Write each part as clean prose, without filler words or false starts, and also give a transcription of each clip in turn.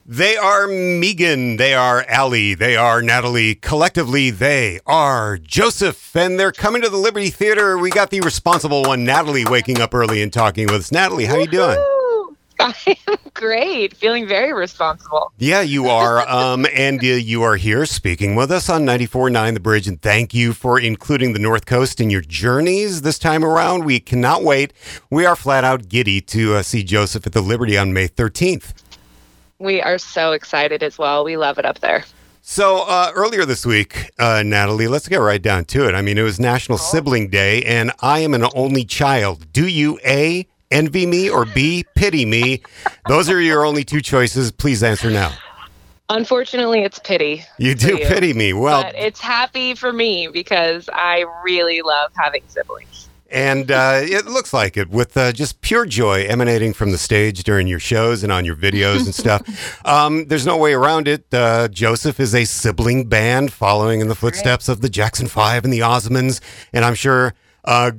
They are Megan, they are Allie, they are Natalie. Collectively, they are Joseph, and they're coming to the Liberty Theater. We got the responsible one, Natalie, waking up early and talking with us. Natalie, how you doing? I am great. Feeling very responsible. Yeah, you are. And you are here speaking with us on 94.9 The Bridge. And thank you for including the North Coast in your journeys this time around. We cannot wait. We are flat out giddy to see Joseph at the Liberty on May 13th. We are so excited as well. We love it up there. So earlier this week, Natalie, let's get right down to it. I mean, it was National Sibling Day, and I am an only child. Do you, A, envy me, or B, pity me? Those are your only two choices. Please answer now. Unfortunately, it's pity. You do pity me. Well, but it's happy for me because I really love having siblings. And it looks like it, with just pure joy emanating from the stage during your shows and on your videos and stuff. There's no way around it. Joseph is a sibling band following in the footsteps of the Jackson 5 and the Osmonds, and I'm sure a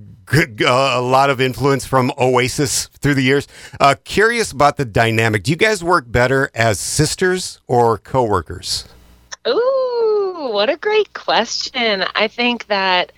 lot of influence from Oasis through the years. Curious about the dynamic. Do you guys work better as sisters or co-workers? Ooh, what a great question. I think that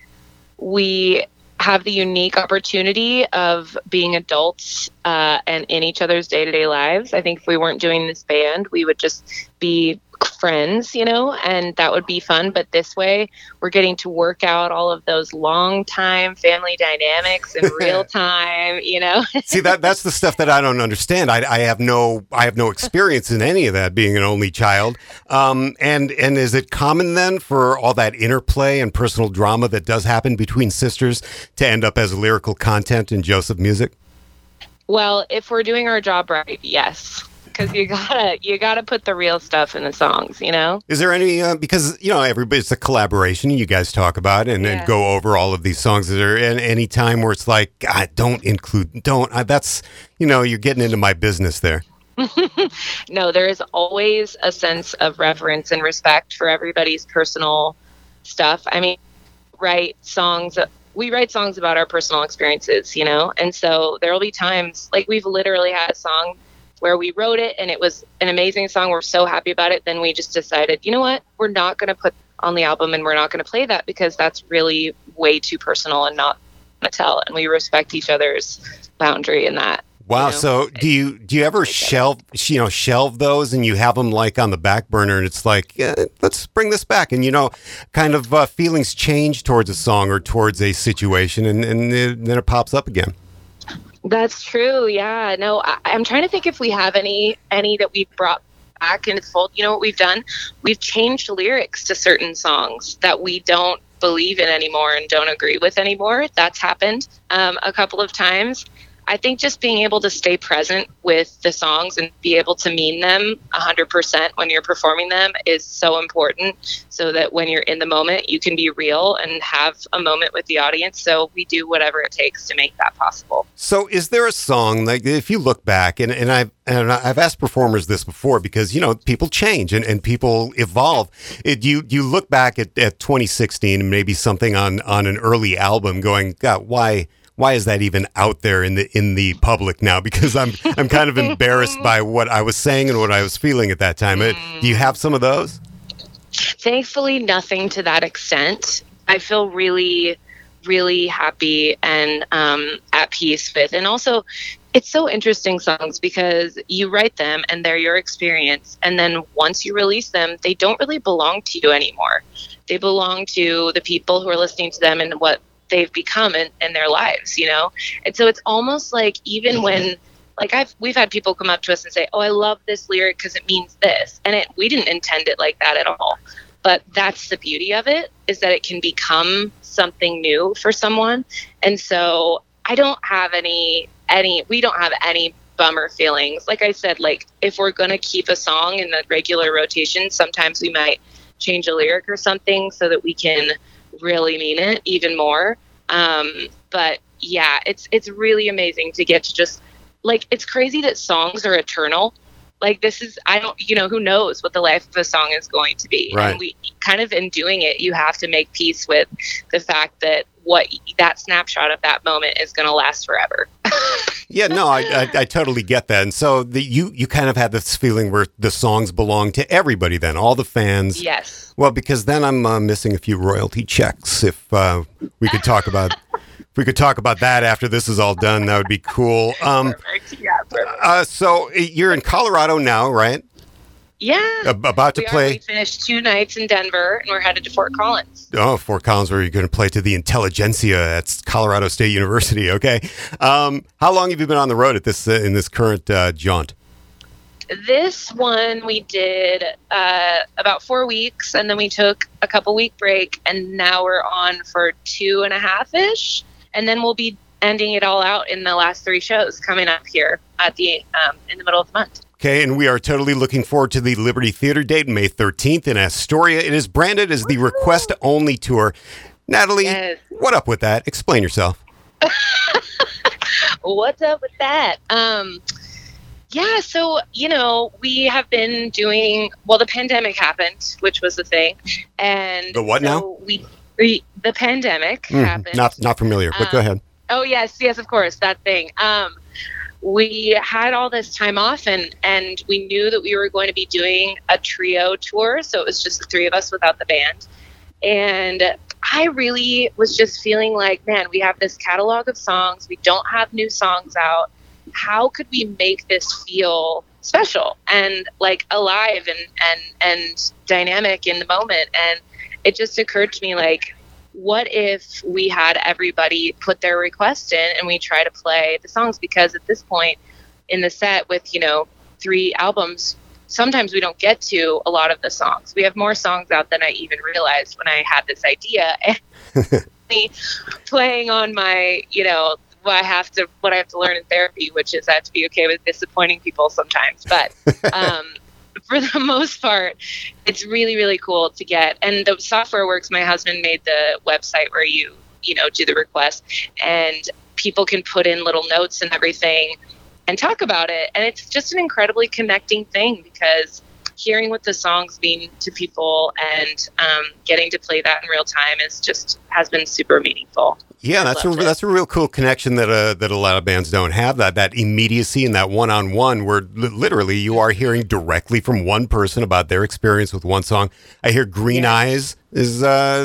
we have the unique opportunity of being adults and in each other's day-to-day lives. I think if we weren't doing this band, we would just be friends, and that would be fun. But this way, we're getting to work out all of those long-time family dynamics in real time, See, that's the stuff that I don't understand. I have no experience in any of that, being an only child. And is it common then for all that interplay and personal drama that does happen between sisters to end up as lyrical content in Joseph music? Well, if we're doing our job right, yes. Because you gotta put the real stuff in the songs, Is there any because it's a collaboration you guys talk about and go over all of these songs? Is there any time where it's like, God, that's you're getting into my business there? No, there is always a sense of reverence and respect for everybody's personal stuff. I mean, we write songs about our personal experiences, and so there will be times like we've literally had a song where we wrote it and it was an amazing song. We're so happy about it. Then we just decided, you know what? We're not going to put on the album and we're not going to play that because that's really way too personal and not going to tell. And we respect each other's boundary in that. Wow. So do you ever shelve those and you have them like on the back burner and it's like, let's bring this back. And, kind of feelings change towards a song or towards a situation and then it pops up again. That's true. Yeah. No, I'm trying to think if we have any that we've brought back in the fold. You know what we've done? We've changed lyrics to certain songs that we don't believe in anymore and don't agree with anymore. That's happened a couple of times. I think just being able to stay present with the songs and be able to mean them 100% when you're performing them is so important so that when you're in the moment, you can be real and have a moment with the audience. So we do whatever it takes to make that possible. So is there a song, like if you look back, and I've asked performers this before because, people change and people evolve. You look back at 2016 and maybe something on an early album going, God, why is that even out there in the public now? Because I'm kind of embarrassed by what I was saying and what I was feeling at that time. Do you have some of those? Thankfully, nothing to that extent. I feel really, really happy and at peace with. And also, it's so interesting songs because you write them and they're your experience. And then once you release them, they don't really belong to you anymore. They belong to the people who are listening to them and what they've become in their lives, And so it's almost like even when, we've had people come up to us and say, oh, I love this lyric because it means this. And we didn't intend it like that at all. But that's the beauty of it, is that it can become something new for someone. And so I don't have we don't have any bummer feelings. Like I said, if we're going to keep a song in the regular rotation, sometimes we might change a lyric or something so that we can really mean it even more. But yeah, it's really amazing to get to just it's crazy that songs are eternal. Who knows what the life of a song is going to be. Right. And we kind of, in doing it, you have to make peace with the fact that that snapshot of that moment is going to last forever. Yeah, no, I totally get that. And so you kind of had this feeling where the songs belong to everybody then, all the fans. Yes. Well, because then I'm missing a few royalty checks. If we could talk about that after this is all done, that would be cool. Perfect. Yeah, perfect. So you're in Colorado now, right? Yeah. About to play. We finished 2 nights in Denver, and we're headed to Fort Collins. Oh, Fort Collins, where you're going to play to the Intelligentsia at Colorado State University. Okay. How long have you been on the road at this in this current jaunt? This one we did about 4 weeks, and then we took a couple-week break, and now we're on for 2.5-ish, and then we'll be ending it all out in the last 3 shows coming up here at the in the middle of the month. Okay, and we are totally looking forward to the Liberty Theater date, May 13th in Astoria. It is branded as the request-only tour. Natalie, yes. What up with that? Explain yourself. What's up with that? Yeah, so, we have been doing, the pandemic happened, which was the thing. And the what so now? The pandemic happened. Not familiar, but go ahead. Oh, yes, of course, that thing. We had all this time off, and we knew that we were going to be doing a trio tour, so it was just the 3 of us without the band. And I really was just feeling like, man, we have this catalog of songs. We don't have new songs out. How could we make this feel special and like alive and dynamic in the moment? And it just occurred to me, like, what if we had everybody put their request in and we try to play the songs? Because at this point in the set with, 3 albums, sometimes we don't get to a lot of the songs. We have more songs out than I even realized when I had this idea. And playing on my, what I have to learn in therapy, which is I have to be okay with disappointing people sometimes. But for the most part, it's really, really cool to get. And the software works. My husband made the website where you do the request, and people can put in little notes and everything and talk about it. And it's just an incredibly connecting thing, because hearing what the songs mean to people and getting to play that in real time has been super meaningful. Yeah, that's a real cool connection that a lot of bands don't have, that immediacy and that one-on-one where literally you are hearing directly from one person about their experience with one song. I hear Green Eyes is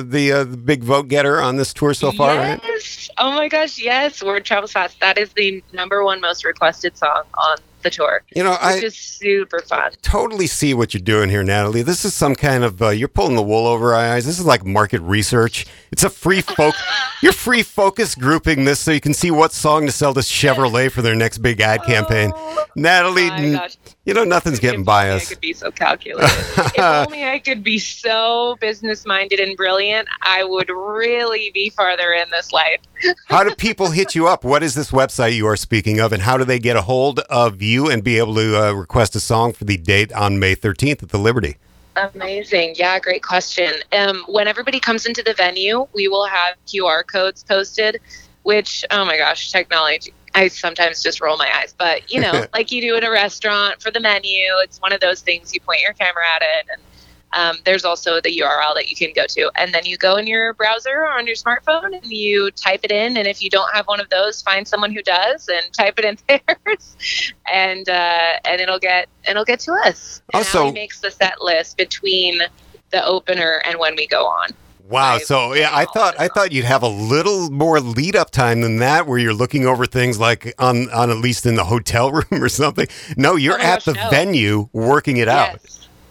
the big vote getter on this tour so far, right? Yes. Oh my gosh, yes. Word travels fast. That is the #1 most requested song on the tour. Which is super fun. Totally see what you're doing here, Natalie. This is some kind of you're pulling the wool over our eyes. This is like market research. It's a you're free focus grouping this so you can see what song to sell to Chevrolet for their next big ad campaign. Natalie, nothing's getting by us. I could be so calculated. If only I could be so business-minded and brilliant, I would really be farther in this life. How do people hit you up? What is this website you are speaking of, and how do they get a hold of you and be able to request a song for the date on May 13th at the Liberty? Amazing. Yeah, great question. When everybody comes into the venue, we will have QR codes posted, which, oh my gosh, technology. I sometimes just roll my eyes, but like you do in a restaurant for the menu, it's one of those things you point your camera at it, and there's also the URL that you can go to, and then you go in your browser or on your smartphone and you type it in, and if you don't have one of those, find someone who does and type it in theirs, and it'll get to us. Also, Allie makes the set list between the opener and when we go on. Wow. So yeah, I thought you'd have a little more lead up time than that, where you're looking over things like on at least in the hotel room or something. No, you're at the venue working it out.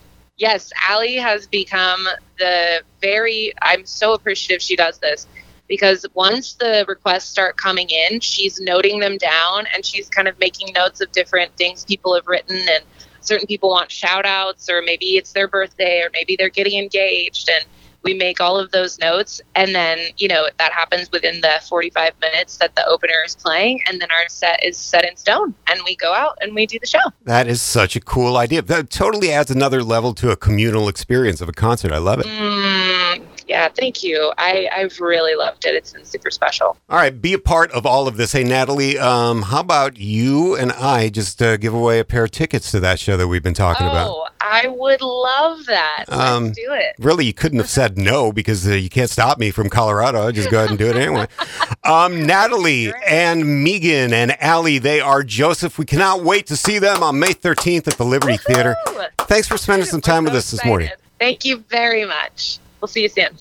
Yes. Allie has become I'm so appreciative she does this, because once the requests start coming in, she's noting them down and she's kind of making notes of different things people have written, and certain people want shout outs, or maybe it's their birthday, or maybe they're getting engaged, and we make all of those notes, and then, that happens within the 45 minutes that the opener is playing, and then our set is set in stone, and we go out and we do the show. That is such a cool idea. That totally adds another level to a communal experience of a concert. I love it. Yeah, thank you. I've really loved it. It's been super special. All right, be a part of all of this. Hey, Natalie, how about you and I just give away a pair of tickets to that show that we've been talking about? I would love that. Let's do it. Really, you couldn't have said no because you can't stop me from Colorado. I'll just go ahead and do it anyway. Natalie and Megan and Allie, they are Joseph. We cannot wait to see them on May 13th at the Liberty Theater. Thanks for spending some time with us this morning. Thank you very much. We'll see you soon.